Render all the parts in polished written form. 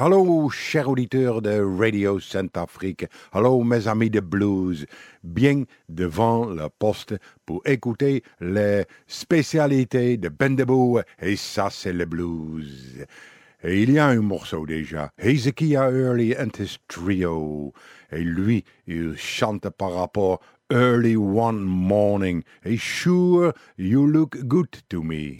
Hallo, chers auditeurs de Radio Saint-Afrique. Hallo, mes amis de blues. Bien devant le poste pour écouter les spécialités de Bendeboe. Et ça, c'est le blues. Et il y a un morceau déjà. Hezekiah Early and his Trio. Et lui, il chante par rapport Early One Morning. Et Sure, You Look Good to Me.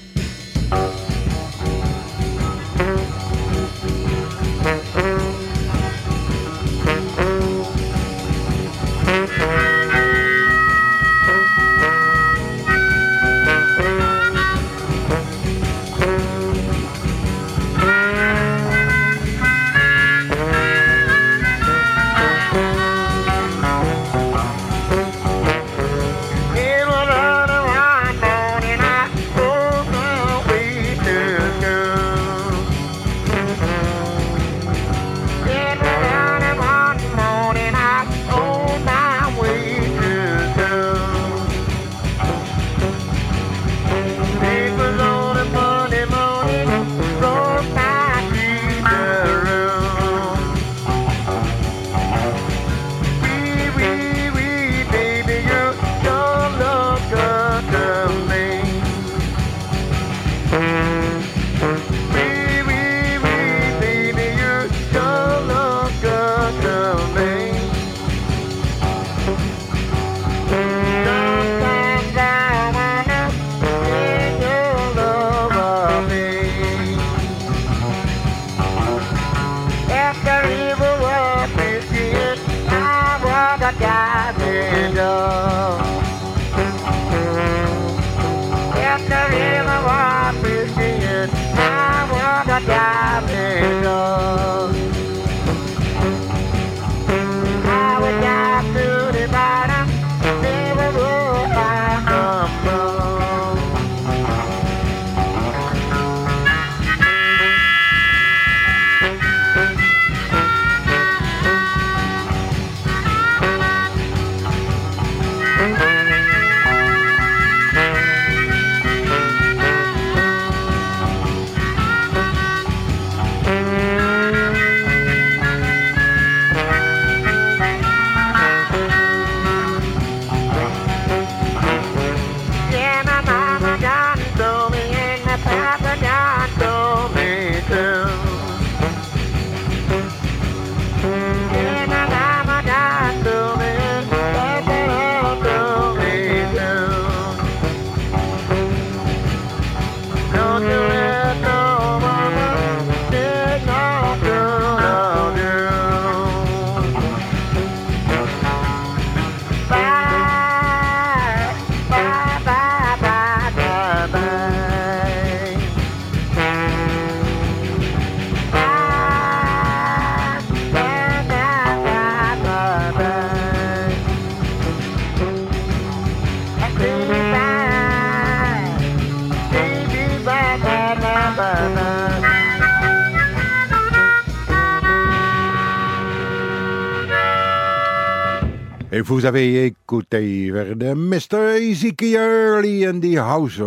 Et vous avez écouté vers de Mr. Hezekiah Early and the House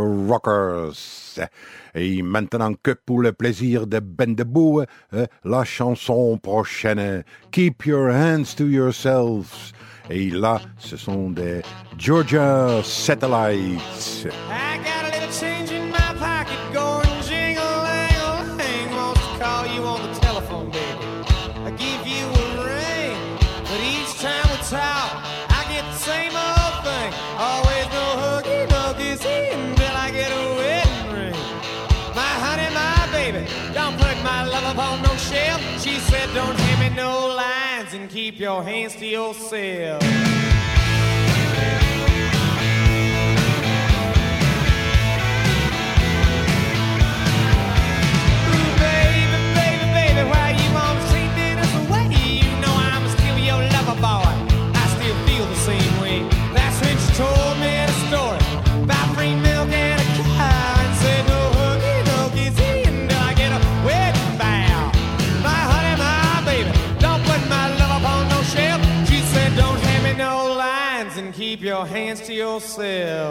Rockers. Et maintenant que pour le plaisir de Bendeboe, la chanson prochaine, Keep Your Hands to Yourselves. Et là, ce sont des Georgia Satellites. I got a little change in my pocket going jingle-lang-a-lang. Wants to call you on the telephone, baby. I give you a ring, but each time we talk, I get the same old thing. Always no huggy, no kissy until I get a wedding ring. My honey, my baby, don't put my love upon no shelf. She said, don't hand me no lines and keep your hands to yourself. Why you wanna see this away? You know I'm still your lover boy. I still feel the same way. That's when she told me the story about free milk and a cow, and said no huggy, no kissy until I get a wedding vow. My honey, my baby, don't put my love upon no shelf. She said don't hand me no lines and keep your hands to yourself.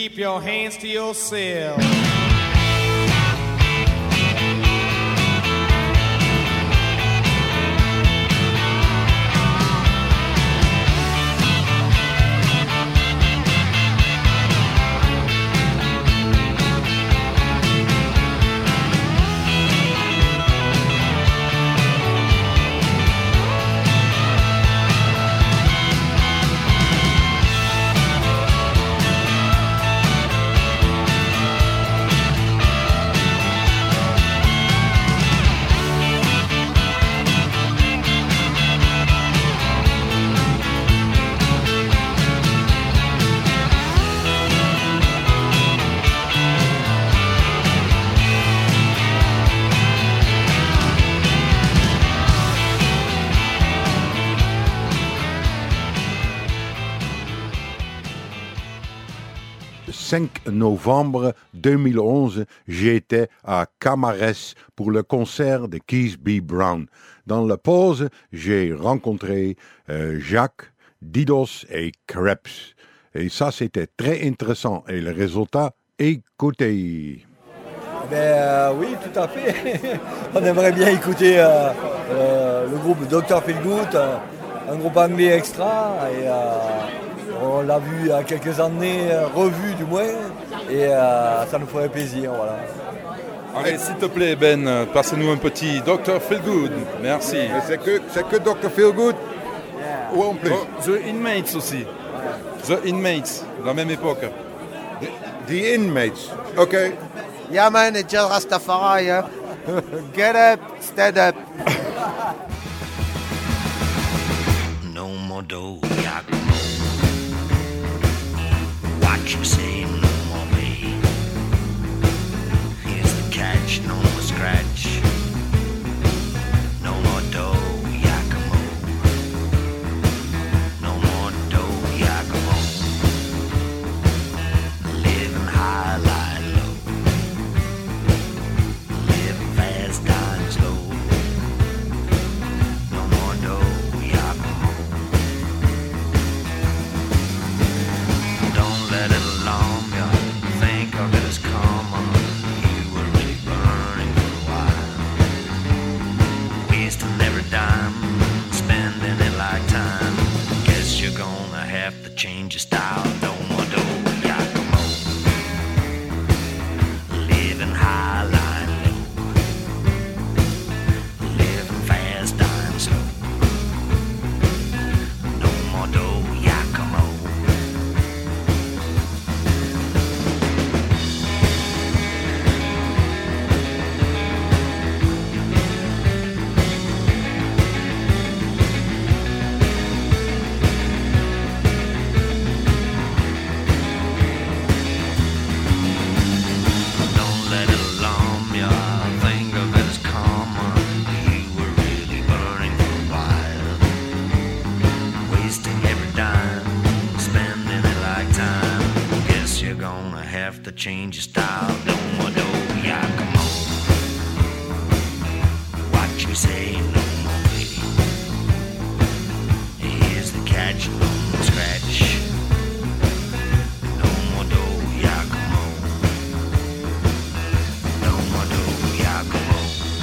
keep your hands to yourself. Le 5 novembre 2011, j'étais à Camarès pour le concert de Keith B. Brown. Dans la pause, j'ai rencontré Jacques, Didos et Krebs. Et ça, c'était très intéressant. Et le résultat, écoutez. Oui, tout à fait. On aimerait bien écouter le groupe Dr. Feelgood, un groupe anglais extra. Et, on l'a vu il y a quelques années, revu du moins, et ça nous ferait plaisir. Voilà. Allez, s'il te plaît, Ben, passe-nous un petit Dr. Feelgood. Merci. C'est que Dr. Feelgood ou en plus The Inmates aussi. The Inmates, la même époque. The Inmates, ok. Yeah, man, it's just Rastafari, yeah. Get up, stand up. No more dough, Yakumo. What you say, no more pay. Here's the catch, no more scratch. No more dough, Yakumo. No more dough, Yakumo. Living high, lying low. Living fast, dying slow. No more dough, Yakumo. Don't let it alarm you. Think of it as karma. You were really burning for a while. Wasting every dime, spending it like time. Guess you're gonna have to change your style. No more dough, Yakumo. Living high, lying low. Living fast, dying slow. No more dough, Yakumo. Don't let it alarm ya. Think of it as karma. You were really burning for a while. Wasting every dime, spending it like time. Guess you're gonna have to change your style. No more dough, Yakumo. What you say, no more pay. Here's the catch, no more scratch. No more dough, Yakumo. No more dough, Yakumo.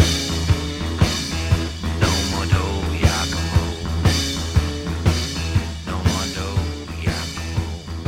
No more dough, Yakumo. No more dough, Yakumo.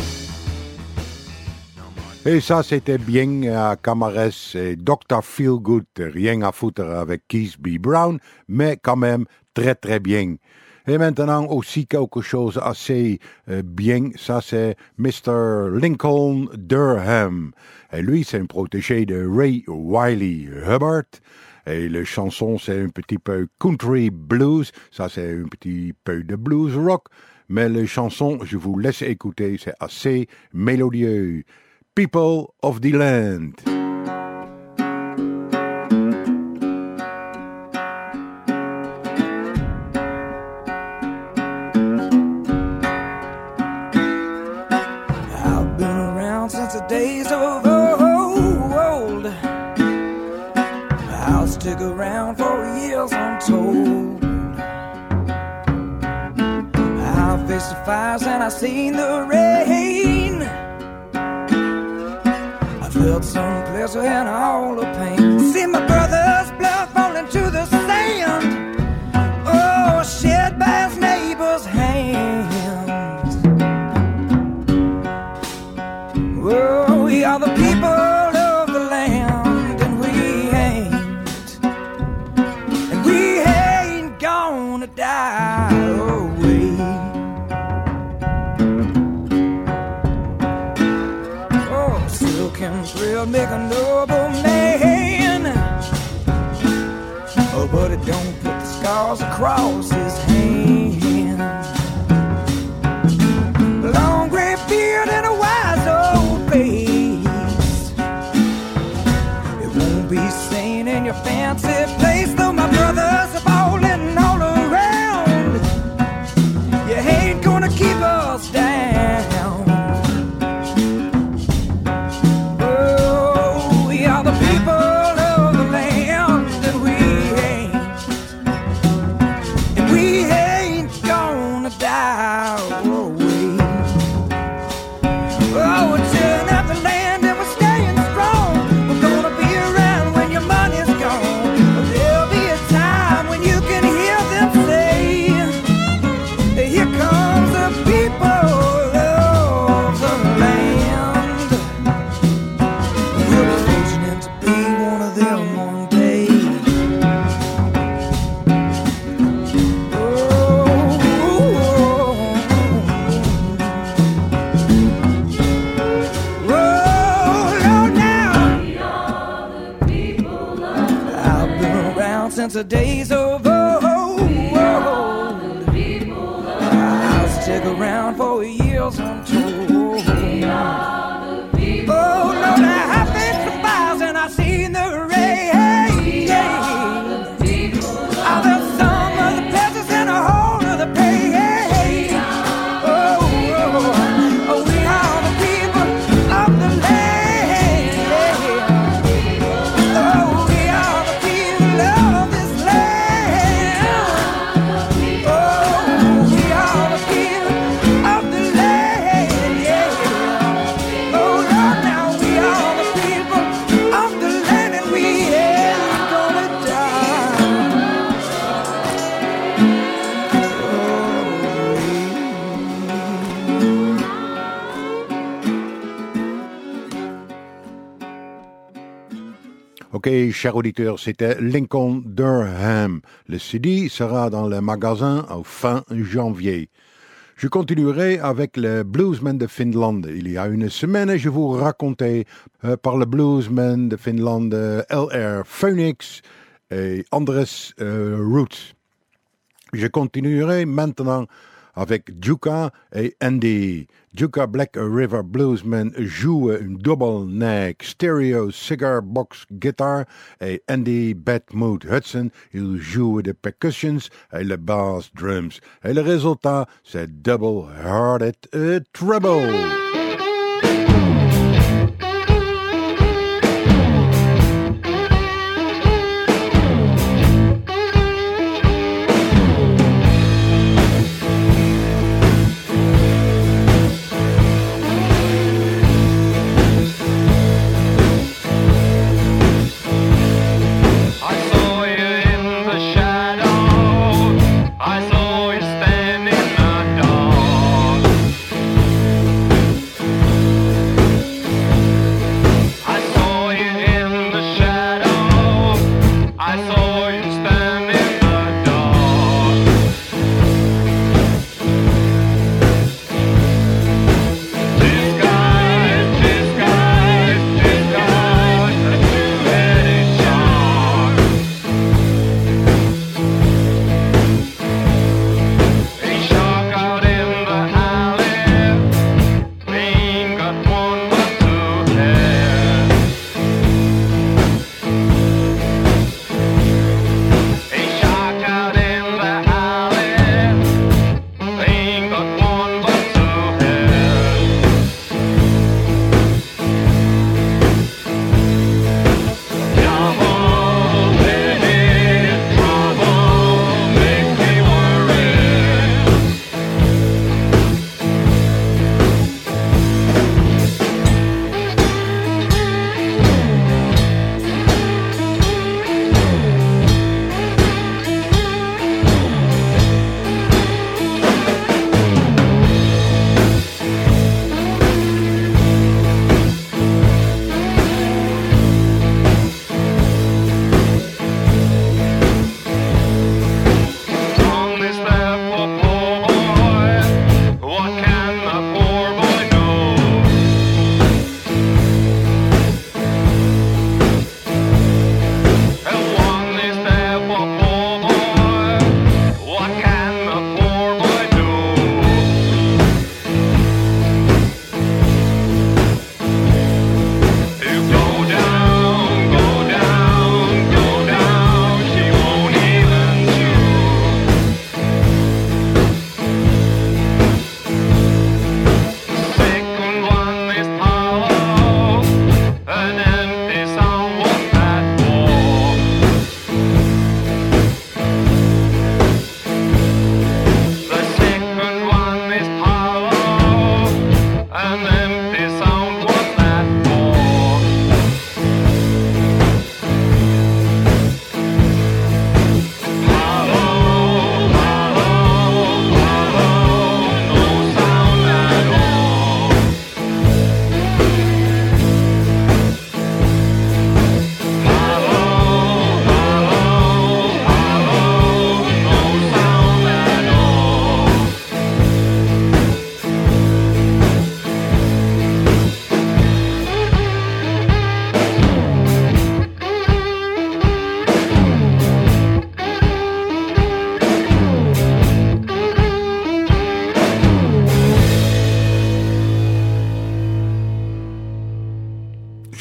No more. Et ça, c'était bien à Camarès et Dr. Feelgood, rien à foutre avec Keith B. Brown, mais quand même très très bien. Et maintenant aussi quelque chose assez bien, ça c'est Mr. Lincoln Durham. Et lui, c'est un protégé de Ray Wylie Hubbard. Et les chansons, c'est un petit peu country blues, ça c'est un petit peu de blues rock. Mais les chansons, je vous laisse écouter, c'est assez mélodieux. People of the Land. I've been around since the days of old. I'll stick around for years untold. I've faced the fires and I've seen the rain. felt some pleasure and all the pain. See my brother's blood falling to the sand, oh, shed by his neighbor's hands. Oh, we are the people of the land, and we ain't gonna die away. Oh, silk and thrill make a noble man, oh, but it don't put the scars across his hand. Long gray beard and a wise old face, it won't be seen in your fancy place. Though my brothers are falling all around, you ain't gonna keep us down. Oh, we are the people of the land, and we ain't gonna die away. Oh, we're tearing up the land and we're staying strong. We're gonna be around when your money's gone. There'll be a time when you can hear them say, here comes the people of the land. We'll be fortunate to be one of them one day. Since the days of old, I'll stick around for years untold. Oh Lord, I've been to fires and I've seen the rain. I've felt some of the pleasures and a whole of the pain. Oh, we are the people of the land. Oh, we are the people of this land. Oh, we are the people of the land. Oh, Lord, now we are the people of the land, and we ain't gonna die. Ok, chers auditeurs, c'était Lincoln Durham. Le CD sera dans le magasin au fin janvier. Je continuerai avec le bluesman de Finlande. Il y a une semaine, je vous racontais par le bluesman de Finlande L.R. Phoenix et Andres Roots. Je continuerai maintenant avec Juka et Andy. Juka Black River Bluesman joue une double neck stereo cigar box guitar et Andy Badmood Hudson, il joue des percussions et le bass drums. Et le résultat, c'est Double Hearted Trouble. I saw you standing my dog.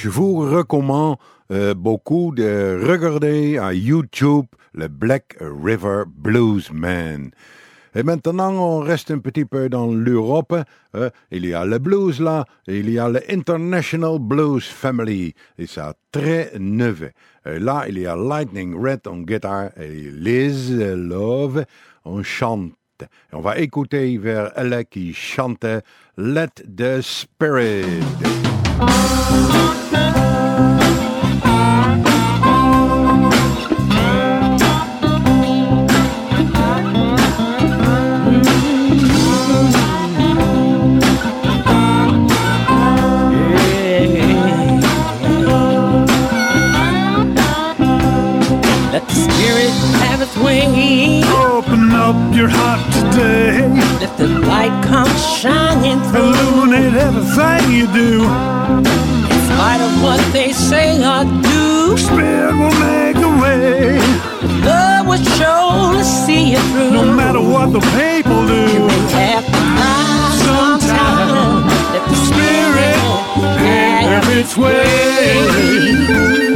je vous recommande beaucoup de regarder à YouTube le Black River Bluesman. Et maintenant, on reste un petit peu dans l'Europe. Il y a le blues là, il y a le International Blues Family, et ça très neuf. Là, il y a Lightning Red en guitare et Liz Love en chante. On va écouter vers elle qui chante Let the Spirit. Let the Spirit have its way. Open up your heart today. Let the light come shining through. Illuminate everything you do. In spite of what they say or do, Spirit will make a way. love will surely see you through. No matter what the people do. You may have to cry sometime. Let the Spirit have its way.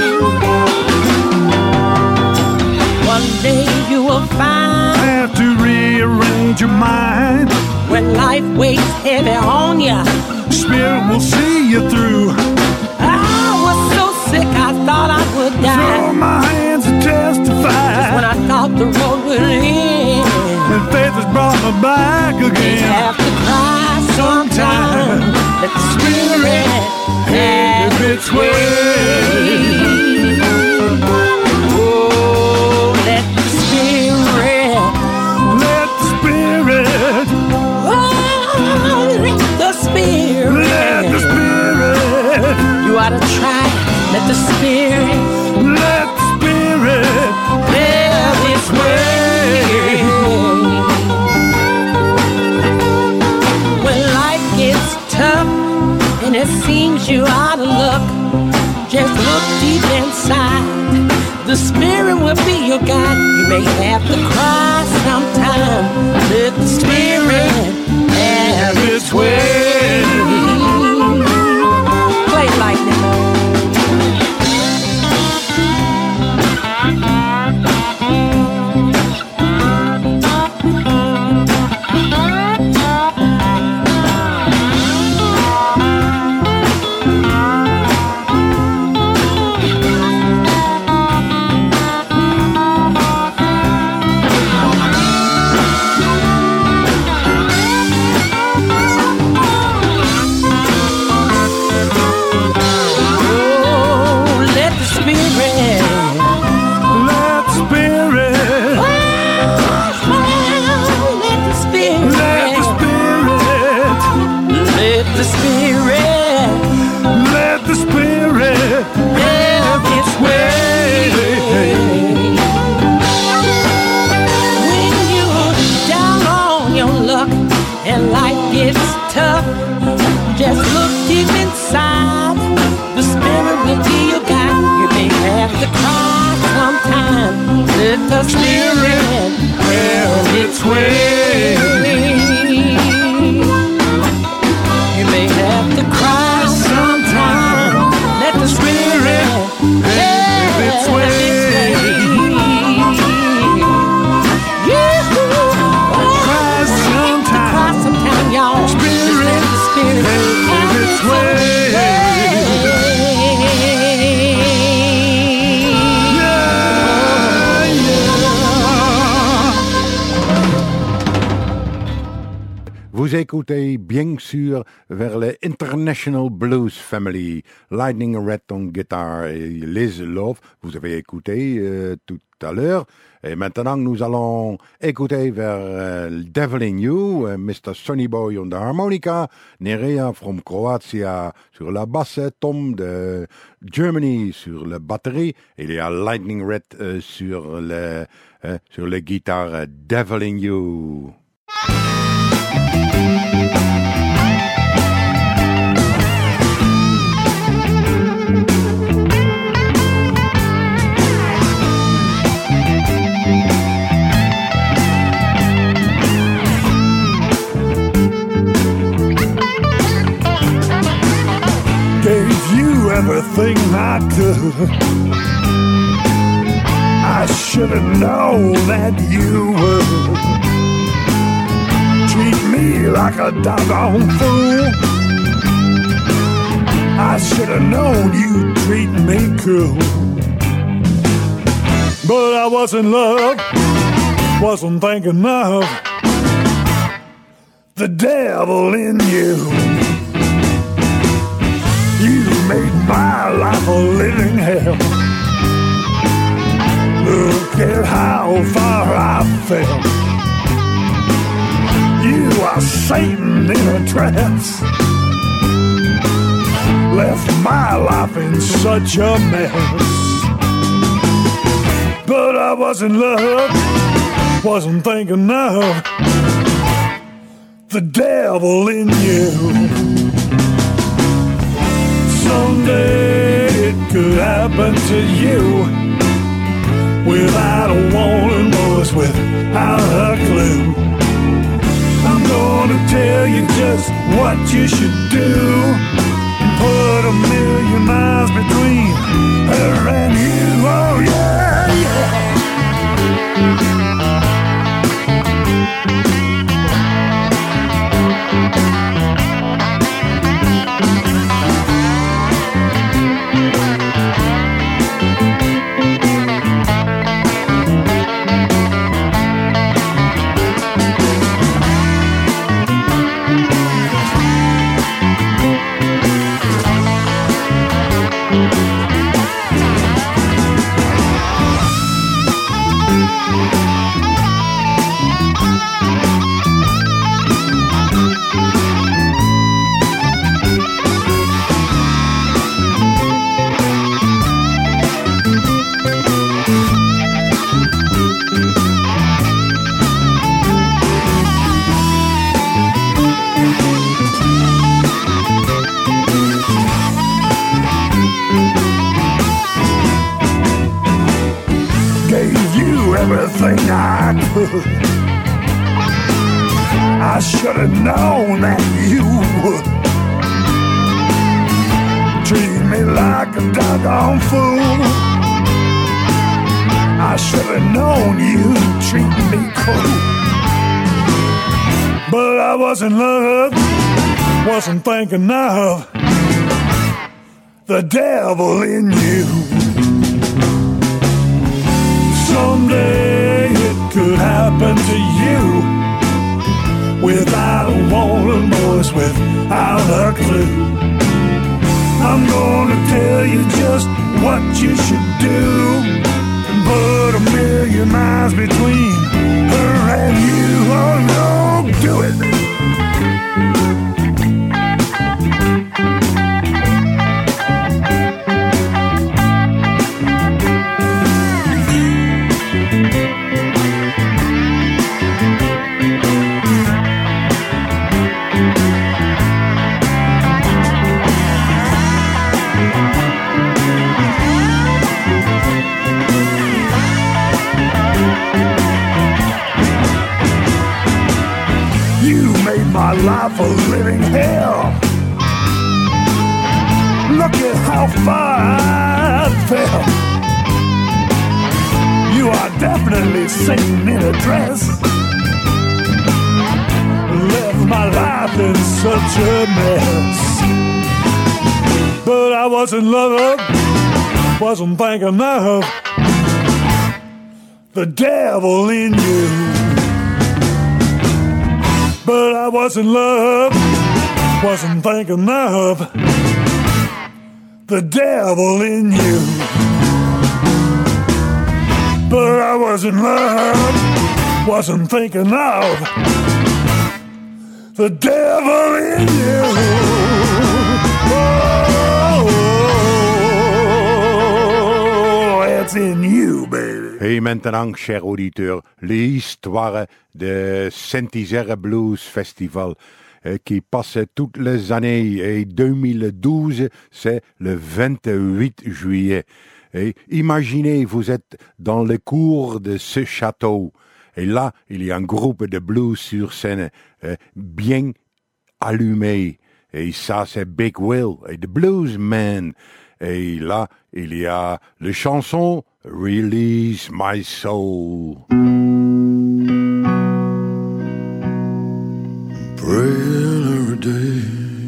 One day you will find Have to rearrange your mind. when life weighs heavy on you. Spirit will see you through. I was so sick I thought I would Throw die. my hands and testify. When I thought the road would end, And faith has brought me back you again. have to cry sometime. Let the Spirit have its way. Oh, let the Spirit. Let the Spirit. Oh, let the Spirit. Let the Spirit. You ought to try. Let the Spirit Let the Spirit. have its way. When life gets tough and it seems you out of luck, just look deep inside. The Spirit will be your guide. You may have to cry sometime. Let the Spirit have its way. Play lightning. Oh, let the Spirit. Let the Spirit. Let the Spirit. Let the Spirit. Let the Spirit Let the Spirit. have its way. When you're down on your luck and life gets tough, just look deep inside. The Spirit will be your guide. You may have to cry sometime. Let the Spirit have its way. You may have to cry sometime. Let the Spirit have its way. Cry sometime. Cry sometime, y'all. Spirit Let the Spirit have its way. Vous écoutez bien sûr vers le International Blues Family, Lightning Red en guitare et Liz Love, vous avez écouté tout à l'heure. Et maintenant, nous allons écouter vers Devil in You, Mr. Sonny Boy on the harmonica, Nerea from Croatia sur la basse, Tom de Germany sur la batterie, et il y a Lightning Red sur le guitare Devil in You. Gave you everything I could. I should have known that you would treat me like a doggone fool. I should have known you'd treat me cool. But I was in love, wasn't thinking of the devil in you. You made my life a living hell. Look at how far I fell. You are Satan in a trance. Left my life in such a mess. But I was in love, wasn't thinking of the devil in you. Someday it could happen to you, without a warning, was without a clue. I'm gonna tell you just what you should do, and put 1,000,000 miles between her and you. Oh yeah, yeah. Everything I could. I should have known that you would treat me like a doggone fool. I should have known you'd treat me cool. But I was in love, wasn't thinking of the devil in you. Someday it could happen to you, without a warning, boys, without a clue. I'm gonna tell you just what you should do, and put 1,000,000 miles between her and you. Oh no, do it. My life a living hell. Look at how far I fell. You are definitely Satan in a dress. Left my life in such a mess. But I was in love, wasn't thinking of the devil in you. But I was in love, wasn't thinking of the devil in you. But I was in love, wasn't thinking of the devil in you. Oh, it's in you, baby. Et maintenant, chers auditeurs, l'histoire de Saint-Isère Blues Festival qui passe toutes les années. Et 2012, c'est le 28 juillet. Et imaginez, vous êtes dans le cours de ce château. Et là, il y a un groupe de blues sur scène bien allumé. Et ça, c'est Big Will et The Blues Man. Et là, il y a les chansons Release My Soul. Praying every day,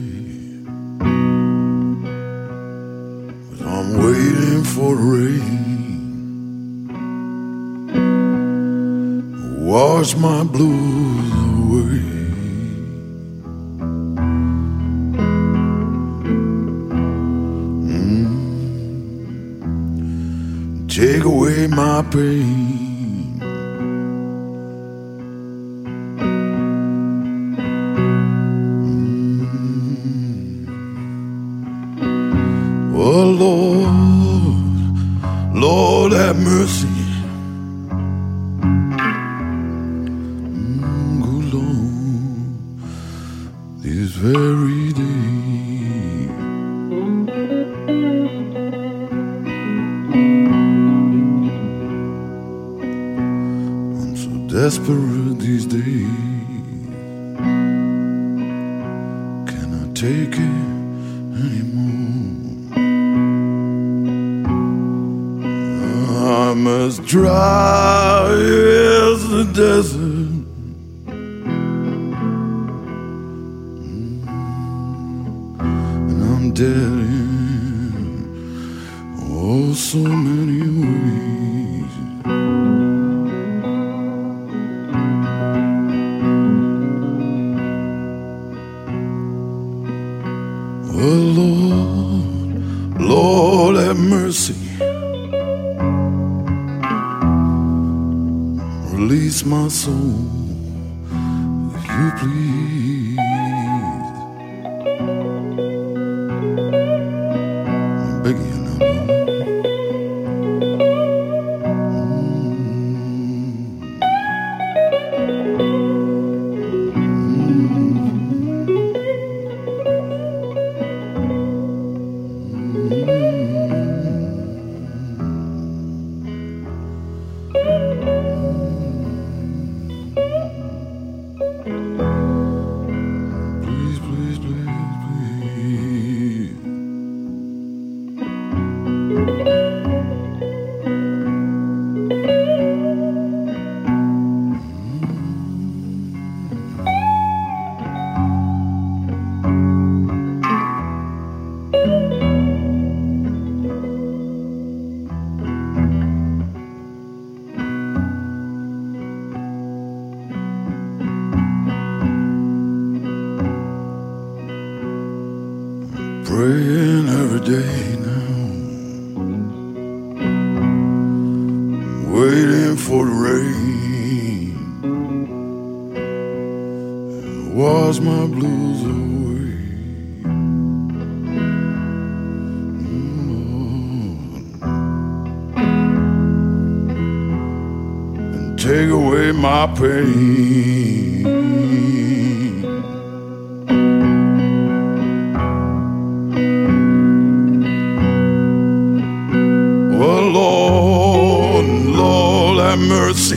'cause I'm waiting for the rain. Wash my blues away. Take away my pain. Oh Lord, Lord have mercy. Good Lord, this very day. Desperate these days, cannot take it anymore. I'm as dry as the desert, and I'm dead in oh so many ways. Oh Lord, Lord have mercy. Release my soul, if you please. I'm begging you now, Lord. Praying every day now, waiting for the rain, wash my blues away. And take away my pain. Lord, Lord have mercy.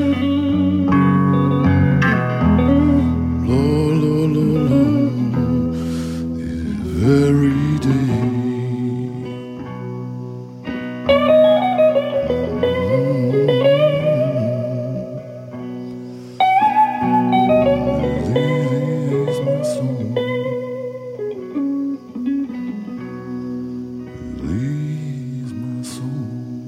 Lord, Lord, Lord, Lord, this very day. Release my soul. Release my soul.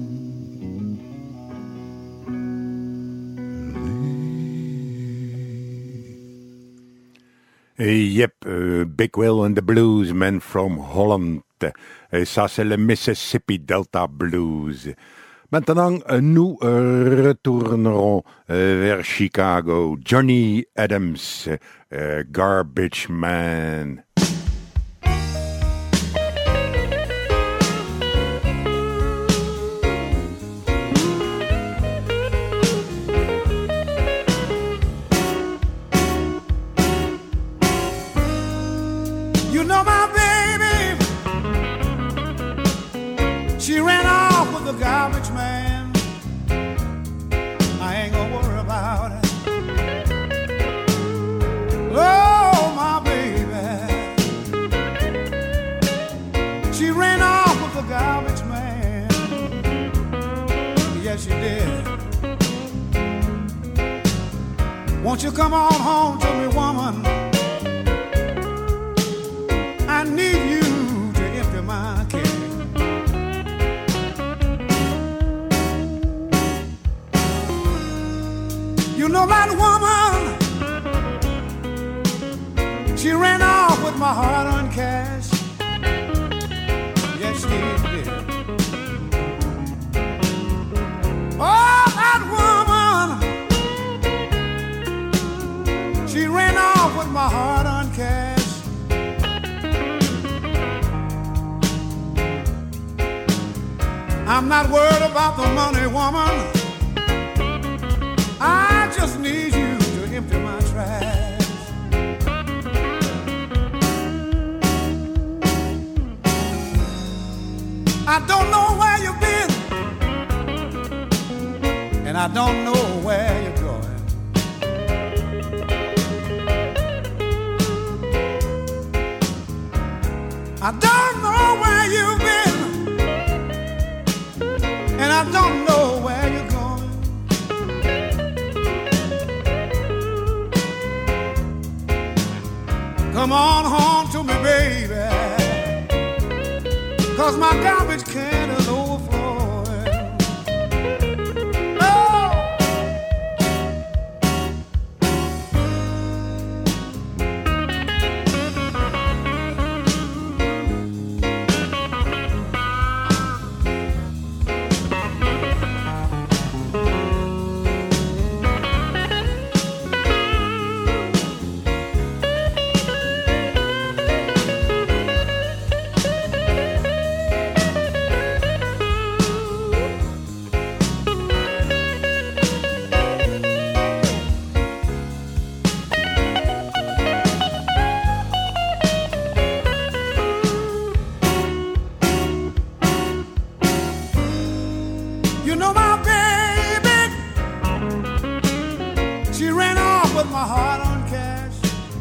Yep, Big Will and the Blues Men from Holland. Et ça, c'est le Mississippi Delta Blues. Maintenant, nous retournerons vers Chicago. Johnny Adams, Garbage Man. You know my baby, she ran off with the garbage man. I ain't gonna worry about it. Oh, my baby, she ran off with the Won't you come on home to me, woman? I need you to empty my can. You know that woman, she ran off with my hard-earned cash. Yes, she did. Oh, that woman, she ran off with my hard-earned cash. I'm not worried about the money, woman. I just need you to empty my trash. I don't know where you've been, and I don't know where you're going. I don't know where you've been, and I don't know where you're going. Come on home to me, baby, 'cause my garbage can is overflowing. Oh! You know my baby, she ran off with my hard-earned cash.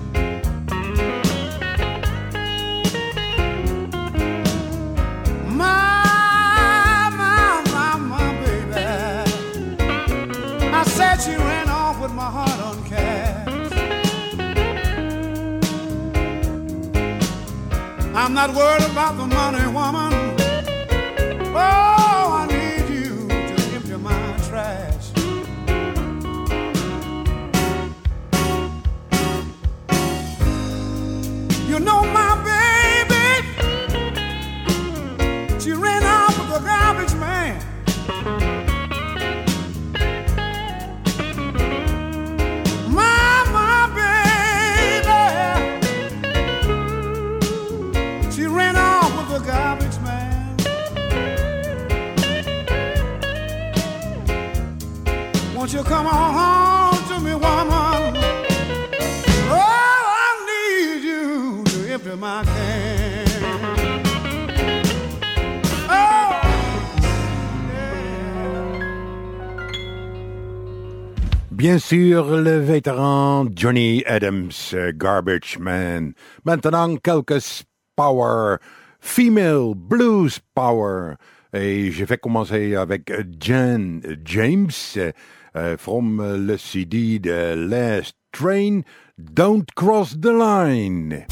My baby, I said she ran off with my hard-earned cash. I'm not worried about the money, woman. Oh, I need you to empty my trash. You know my baby, she ran off with the garbage man. My baby, she ran off with the garbage man. Won't you come on home to me, woman? Oh, I need you to empty my can. Oh, Bien sûr, le vétéran Johnny Adams, Garbage Man. Maintenant, quelques power, female blues power. Et je vais commencer avec Jan James from le CD de Last Train, Don't Cross the Line.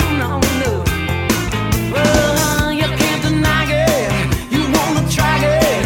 Try it.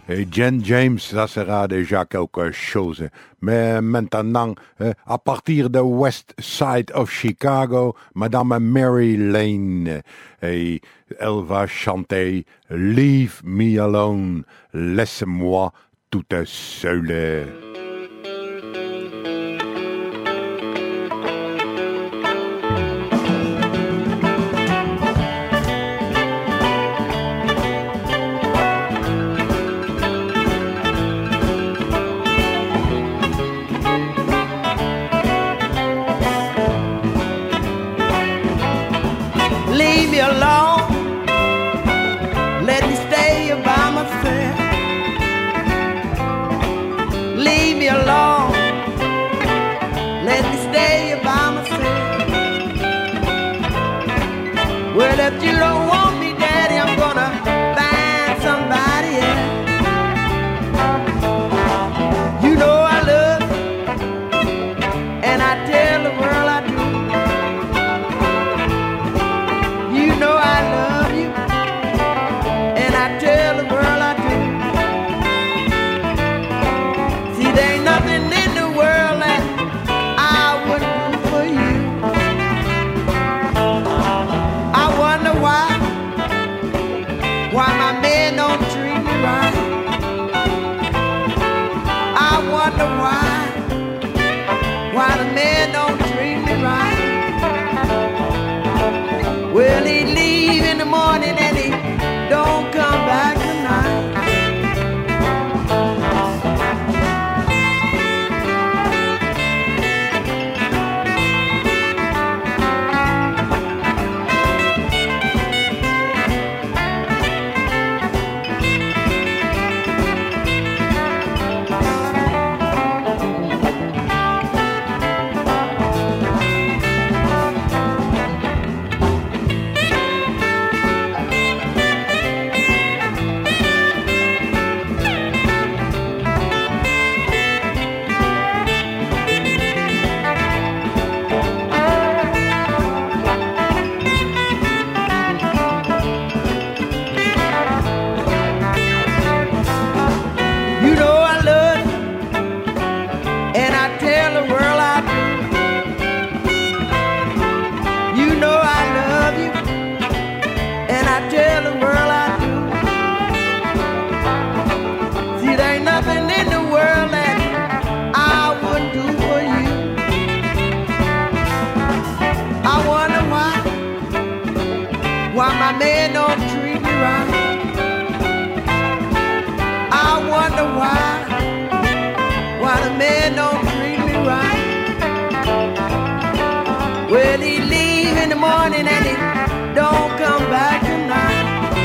Et Jen James, ça sera déjà quelque chose. Mais maintenant, à partir de West Side of Chicago, Madame Mary Lane, et elle va chanter Leave Me Alone, laisse-moi toute seule. Leave me alone. Let me stay by myself. Leave me alone. Let me stay by myself. Well, if you don't want me, Daddy, I'm gonna find somebody else. You know I love you, and I tell the world I do. You know I love you, and I tell the world I do. See, there ain't nothing in the world that I wouldn't do for you. I wonder why my man don't treat me right. I wonder why the man don't treat me right. Well, he leave in the morning and he don't come back tonight. You know I love you, and I tell the world I do. You know I love you, and I tell the world I do. See, there ain't nothing in the world that I wouldn't do for you. I wonder why my man don't treat me right. I wonder why the man don't treat me right. Well, he leave in the morning and he don't come back tonight.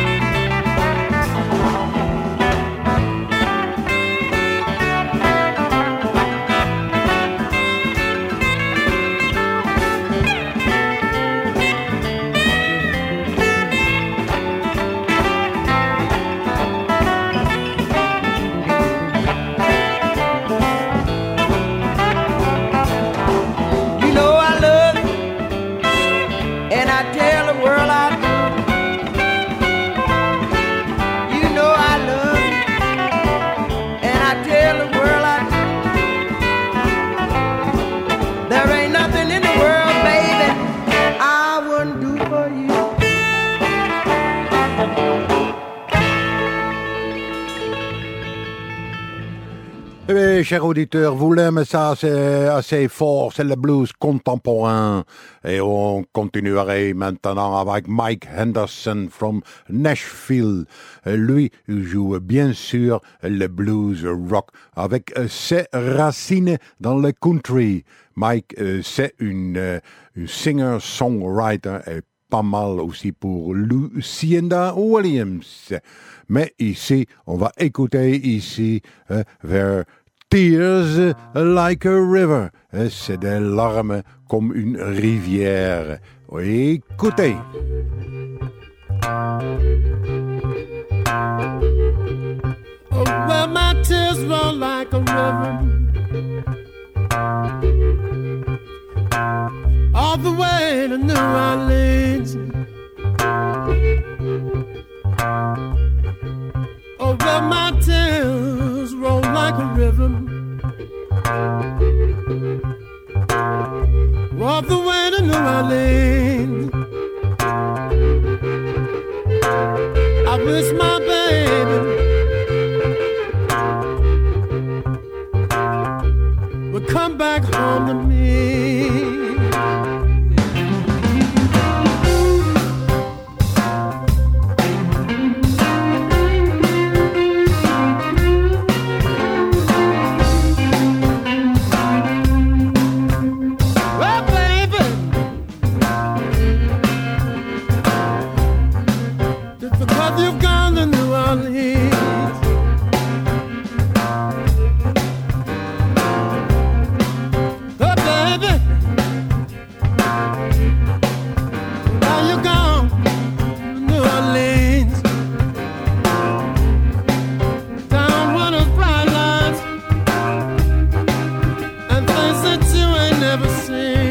You know I love you, and I tell the world I do. You know I love you, and I tell the world I do. There ain't nothing in the world, baby, I wouldn't do for you. Eh bien, chers auditeurs, vous l'aimez ça, c'est assez fort, c'est le blues contemporain. Et on continuerait maintenant avec Mike Henderson from Nashville. Lui, il joue bien sûr le blues rock avec ses racines dans le country. Mike, c'est une singer-songwriter et pas mal aussi pour Lucinda Williams. Mais ici, on va écouter ici vers Tears Like a River. C'est des larmes comme une rivière. Écoutez. Oh, well, my tears run like a river all the way to New Orleans. Oh, well, my tears wish my baby would come back home to me. You've gone to New Orleans. Oh, baby, now you're gone to New Orleans. Down one of bright lines and things that you ain't never seen.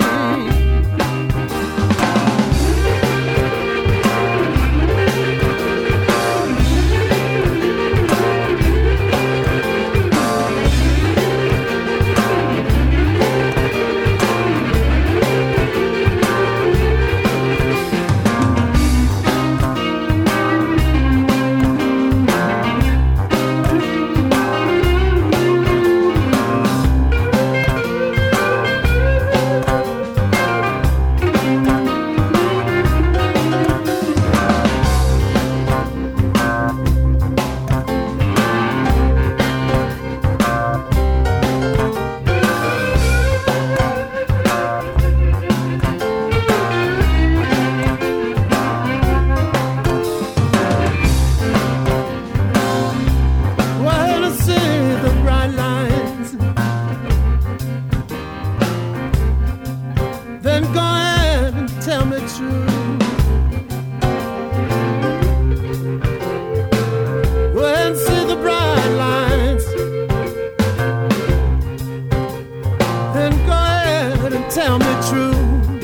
Tell me true.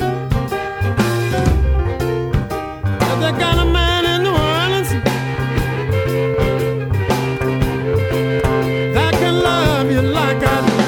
They got a man in New Orleans that can love you like I do.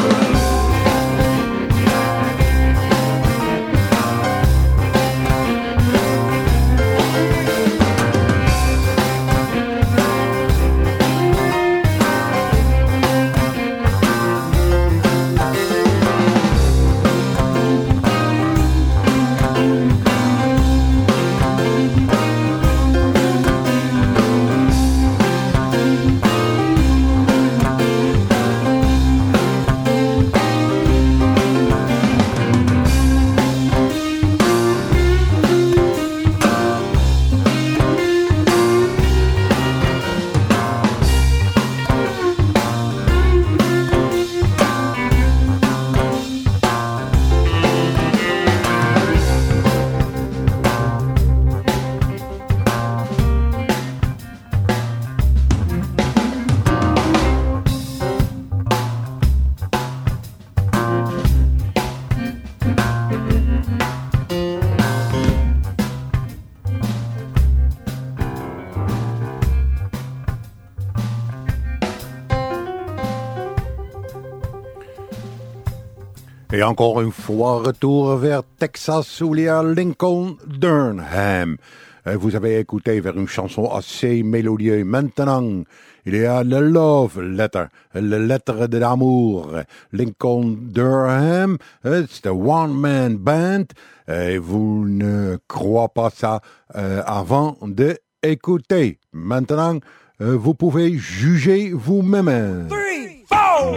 Et encore une fois, retour vers Texas où il y a Lincoln Durham. Vous avez écouté vers une chanson assez mélodieuse. Maintenant, il y a le Love Letter, le lettre de l'amour. Lincoln Durham, c'est un one-man band. Et vous ne croyez pas ça avant d'écouter. Maintenant, vous pouvez juger vous-même. 3, 4.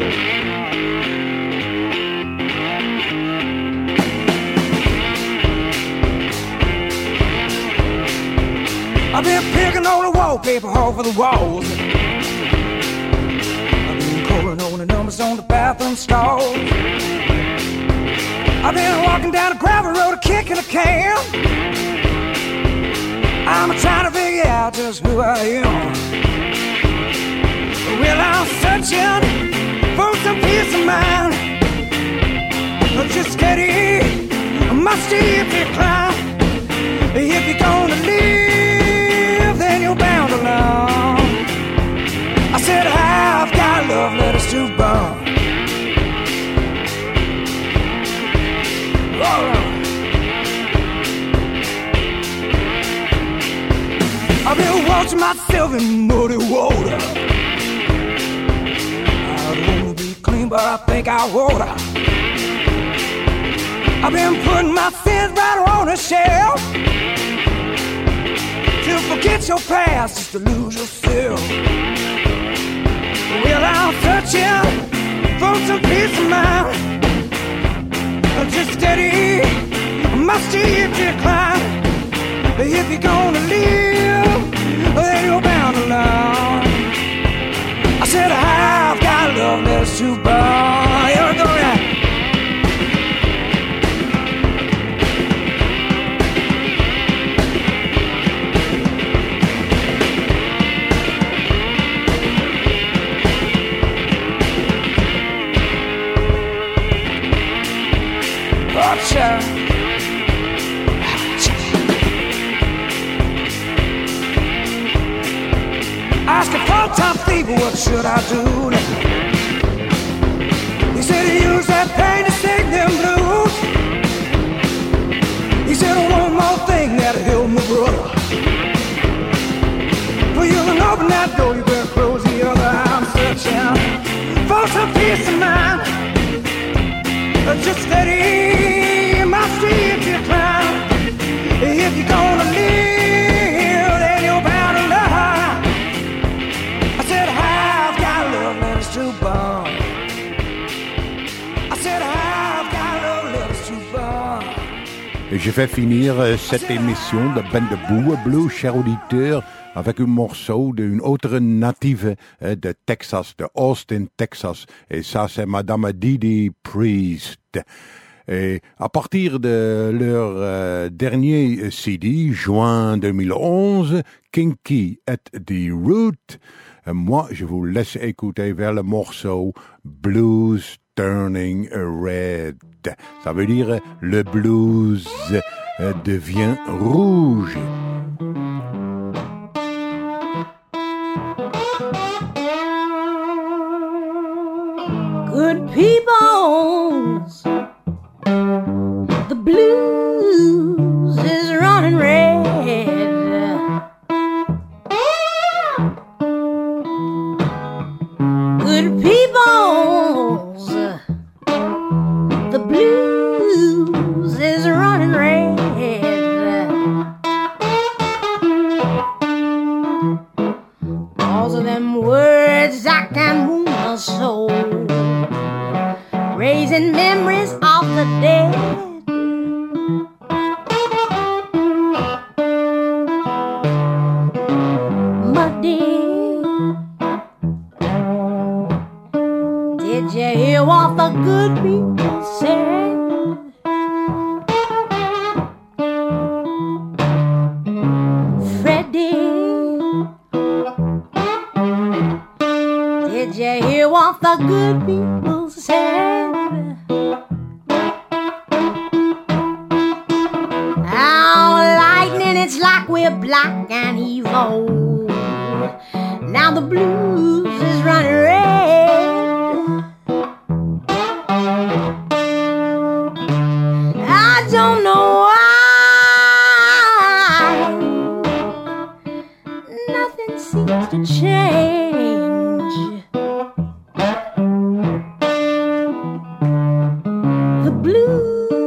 I've been picking on the wallpaper off of the walls. I've been calling on the numbers on the bathroom stalls. I've been walking down the gravel road, kicking a can. I'm trying to figure out just who I am. Well, I'm searching for some peace of mind. Just steady, my steep climb. If you're gonna live, then you're bound along. I said I've got love letters to burn. I've been washing myself in muddy water. I don't wanna be clean, but I think I water. I've been putting my sins right on a shelf. To forget your past is to lose yourself. Well, I'm searching for some peace of mind. Just steady, must you decline. If you're gonna live, then you're bound to learn. I said I've got love letters to burn. Here we go now. Gotcha. Asking for top fever, what should I do now? He said he used that pain to sing them blues. He said one more thing that'll help my brother. For you to open that door, you better close the other. I'm searching for some peace of mind. Just steady, my street you climb. If you're gonna live, then you're bound to learn. I said I've got love letters to burn. I said I've got love letters to burn. Et je vais finir cette émission de Ben de Boue Blues, chers auditeurs, avec un morceau d'une autre native de Texas, de Austin, Texas. Et ça, c'est Madame Didi Priest. Et à partir de leur dernier CD, juin 2011, Kinky at the Root, moi, je vous laisse écouter vers le morceau Blues Turning Red. Ça veut dire le blues devient rouge. Good people, the blues is running red. Good people, the blues is running red. All of them words I can wound my soul, raising memories of the dead. Muddy, did you hear what the good people said? Freddie, did you hear what the good people said? It's like we're black and evil. Now the blues is running red. I don't know why nothing seems to change. The blues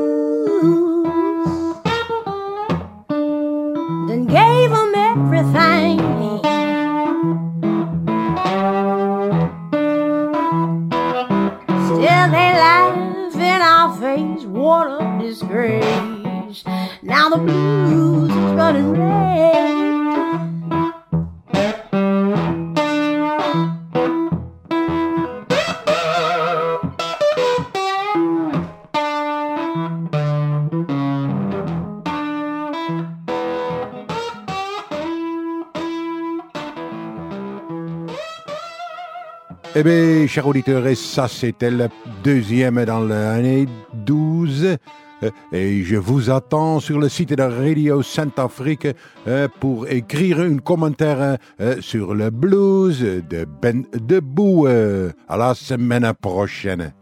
gave them everything. Still they laugh in our face. What a disgrace. Now the blues is running red. Eh bien, chers auditeurs, et ça, c'était le deuxième dans l'année 12. Et je vous attends sur le site de Radio Centrafrique pour écrire un commentaire sur le blues de Ben de Boue. À la semaine prochaine.